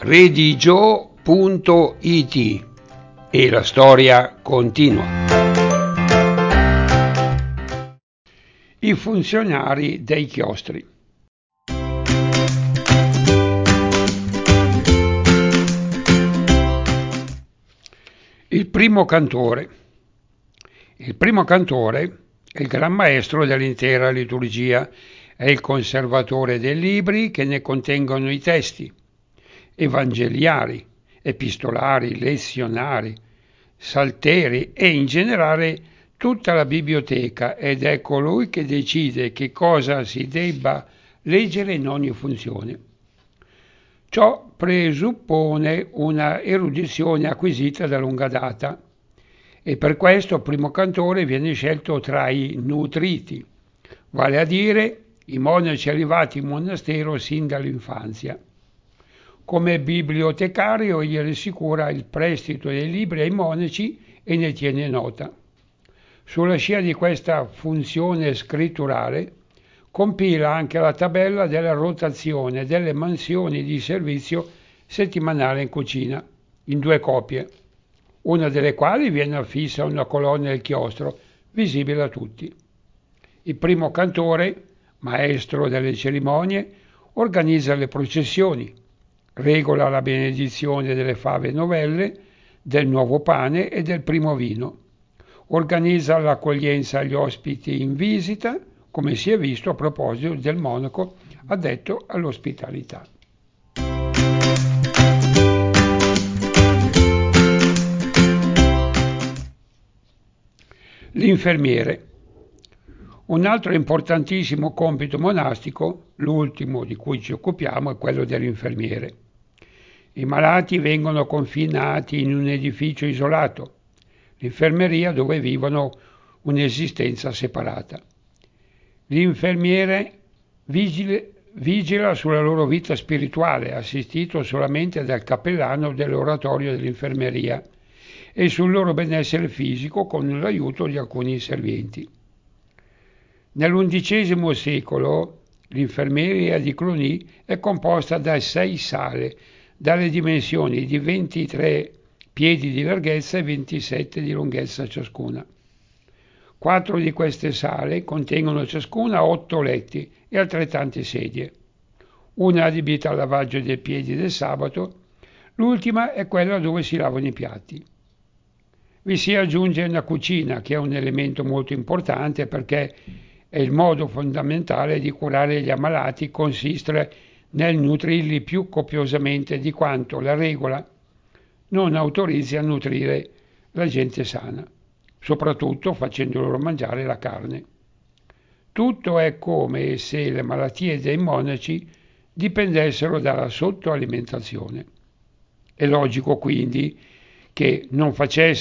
redigio.it e la storia continua. I funzionari dei chiostri. Il primo cantore. Il primo cantore è il gran maestro dell'intera liturgia, è il conservatore dei libri che ne contengono i testi evangeliari, epistolari, lezionari, salteri e in generale tutta la biblioteca, ed è colui che decide che cosa si debba leggere in ogni funzione. Ciò presuppone una erudizione acquisita da lunga data e per questo il primo cantore viene scelto tra i nutriti, vale a dire i monaci arrivati in monastero sin dall'infanzia. Come bibliotecario gli assicura il prestito dei libri ai monaci e ne tiene nota. Sulla scia di questa funzione scritturale compila anche la tabella della rotazione delle mansioni di servizio settimanale in cucina, in 2 copie, una delle quali viene affissa a una colonna del chiostro, visibile a tutti. Il primo cantore, maestro delle cerimonie, organizza le processioni, regola la benedizione delle fave novelle, del nuovo pane e del primo vino. Organizza l'accoglienza agli ospiti in visita, come si è visto a proposito del monaco addetto all'ospitalità. L'infermiere. Un altro importantissimo compito monastico, l'ultimo di cui ci occupiamo, è quello dell'infermiere. I malati vengono confinati in un edificio isolato, l'infermeria dove vivono un'esistenza separata. L'infermiere vigila sulla loro vita spirituale, assistito solamente dal cappellano dell'oratorio dell'infermeria, e sul loro benessere fisico con l'aiuto di alcuni servienti. Nell'undicesimo secolo l'infermeria di Cluny è composta da 6 sale, dalle dimensioni di 23 piedi di larghezza e 27 di lunghezza ciascuna. 4 di queste sale contengono ciascuna 8 letti e altrettante sedie. Una adibita al lavaggio dei piedi del sabato, l'ultima è quella dove si lavano i piatti. Vi si aggiunge una cucina, che è un elemento molto importante perché è il modo fondamentale di curare gli ammalati, consiste nel nutrirli più copiosamente di quanto la regola non autorizzi a nutrire la gente sana, soprattutto facendo loro mangiare la carne. Tutto è come se le malattie dei monaci dipendessero dalla sottoalimentazione. È logico quindi che non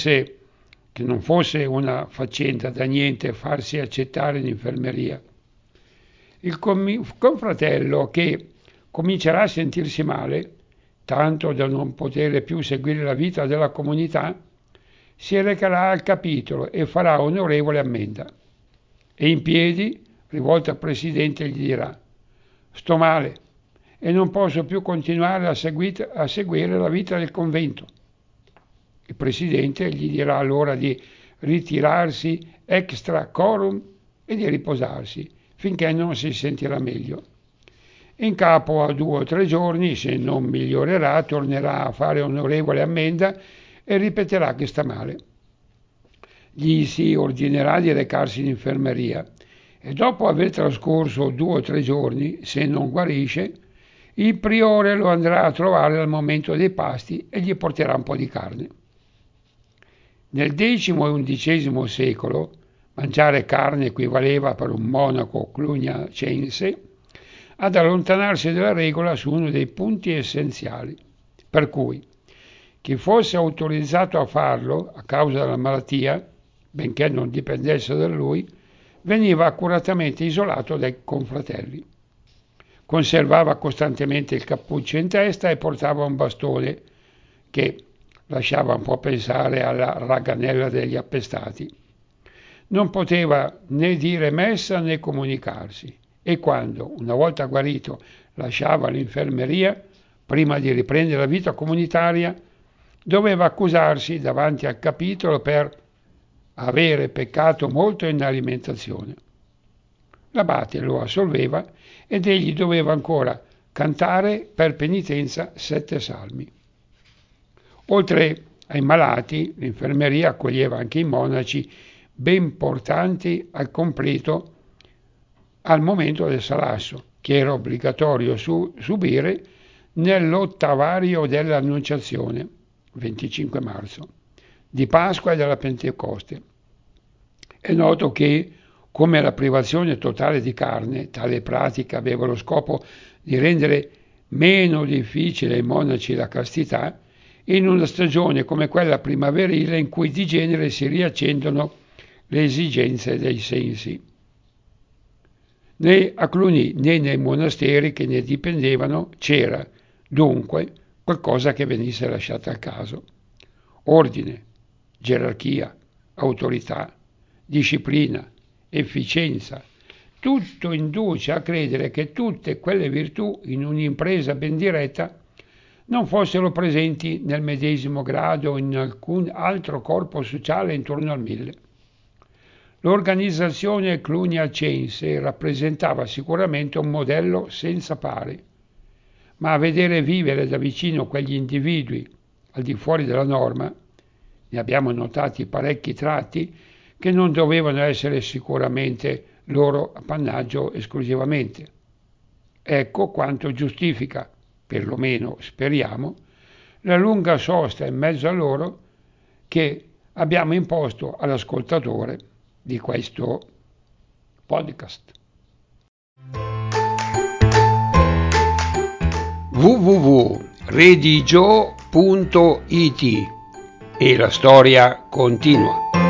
fosse una faccenda da niente farsi accettare in infermeria. Il confratello, che comincerà a sentirsi male, tanto da non poter più seguire la vita della comunità, si recherà al capitolo e farà onorevole ammenda. E in piedi, rivolto al presidente, gli dirà: «Sto male e non posso più continuare a seguire la vita del convento». Il presidente gli dirà allora di ritirarsi extra corum e di riposarsi finché non si sentirà meglio. In capo a 2 o 3 giorni, se non migliorerà, tornerà a fare onorevole ammenda e ripeterà che sta male. Gli si ordinerà di recarsi in infermeria e dopo aver trascorso 2 o 3 giorni, se non guarisce, il priore lo andrà a trovare al momento dei pasti e gli porterà un po' di carne. Nel X e XI secolo mangiare carne equivaleva per un monaco cluniacense ad allontanarsi dalla regola su uno dei punti essenziali, per cui chi fosse autorizzato a farlo a causa della malattia, benché non dipendesse da lui, veniva accuratamente isolato dai confratelli. Conservava costantemente il cappuccio in testa e portava un bastone che lasciava un po' pensare alla raganella degli appestati. Non poteva né dire messa né comunicarsi e quando, una volta guarito, lasciava l'infermeria, prima di riprendere la vita comunitaria, doveva accusarsi davanti al capitolo per avere peccato molto in alimentazione. L'abate lo assolveva ed egli doveva ancora cantare per penitenza 7 salmi. Oltre ai malati, l'infermeria accoglieva anche i monaci ben portanti al completo al momento del salasso, che era obbligatorio subire nell'ottavario dell'Annunciazione, 25 marzo, di Pasqua e della Pentecoste. È noto che, come la privazione totale di carne, tale pratica aveva lo scopo di rendere meno difficile ai monaci la castità, in una stagione come quella primaverile in cui di genere si riaccendono le esigenze dei sensi. Né a Cluny né nei monasteri che ne dipendevano c'era, dunque, qualcosa che venisse lasciato al caso. Ordine, gerarchia, autorità, disciplina, efficienza, tutto induce a credere che tutte quelle virtù in un'impresa ben diretta non fossero presenti nel medesimo grado o in alcun altro corpo sociale intorno al 1000. L'organizzazione cluniacense rappresentava sicuramente un modello senza pari, ma a vedere vivere da vicino quegli individui al di fuori della norma, ne abbiamo notati parecchi tratti che non dovevano essere sicuramente loro appannaggio esclusivamente. Ecco quanto giustifica, perlomeno speriamo, la lunga sosta in mezzo a loro che abbiamo imposto all'ascoltatore di questo podcast. www.redigio.it e la storia continua.